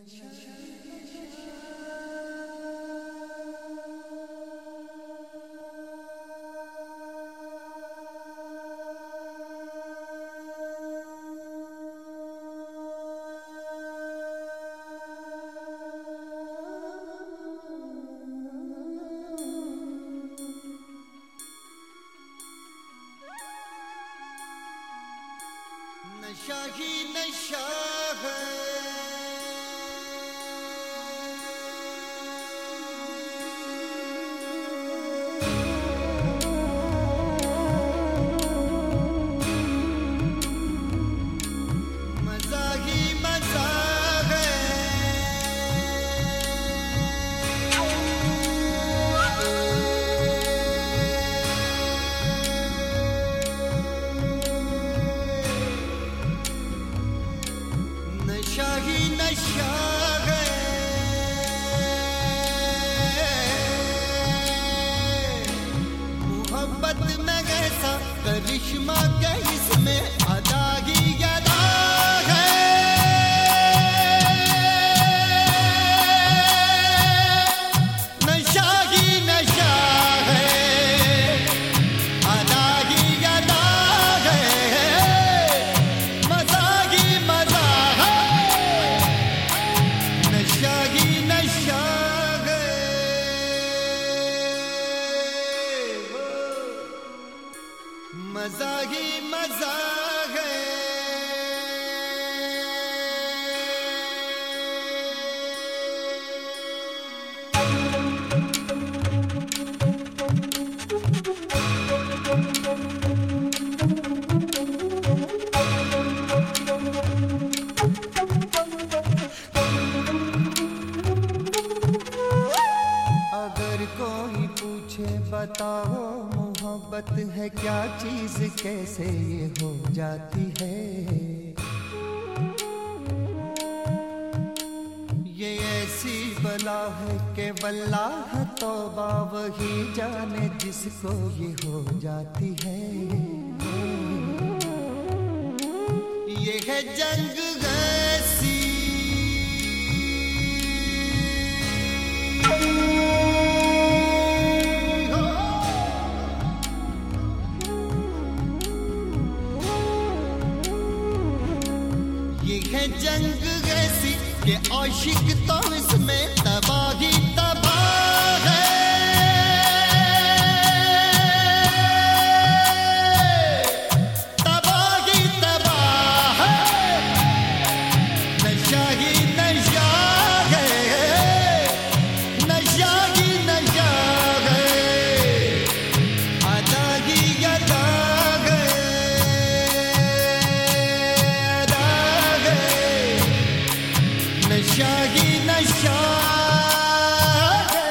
नशा ही नशा है, मजा ही मजा है, नशा ही नशा है, मोहब्बत में ऐसा करिश्मा क्या इसमें अदा ही अदा है, नशा ही नशा है, अदा ही अदा है, मजा ही मजा है, नशा ही नशा है, मजा ही मजा है। अगर कोई पूछे बताओ मोहब्बत है क्या चीज, कैसे ये हो जाती है, ये ऐसी बला है कि वल्लाह तौबा वही जाने जिसको ये हो जाती है, ये है जंग ऐसी, ये है जंग ऐसी कि आशिक तो इसमें तबाही तबाह है, तबाही तबाह है, नशा ही नशा है, नशा ही नशा है, अदा ही अदा है, नशा ही नशा है,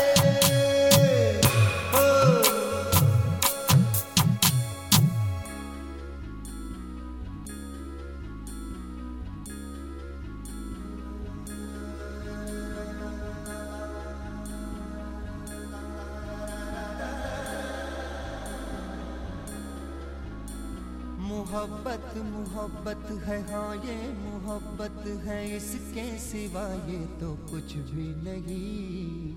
मोहब्बत मोहब्बत है, हाँ ये मोहब्बत है, इसके सिवा ये तो कुछ भी नहीं,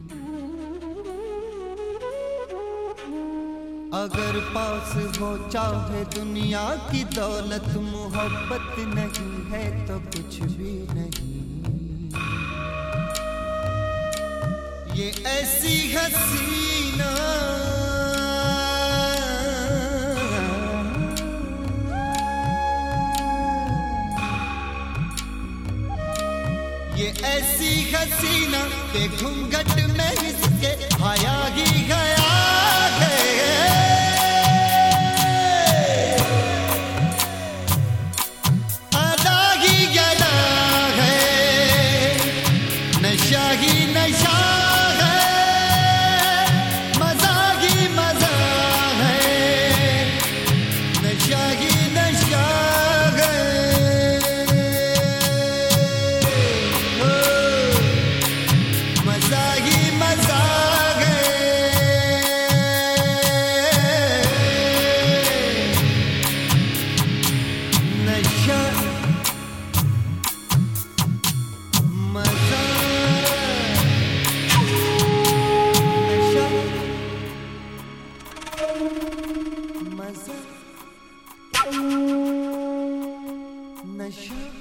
अगर पास हो चाहे दुनिया की दौलत, मोहब्बत नहीं है तो कुछ भी नहीं, ये ऐसी हसीना, ये ऐसी हसीना के घूंघट में इसके आया ही गया है, अदा ही अदा है, नशा ही नशा है, मजा ही मजा है, नशा ही नशा है, मजा ही मजा है। मजा नशा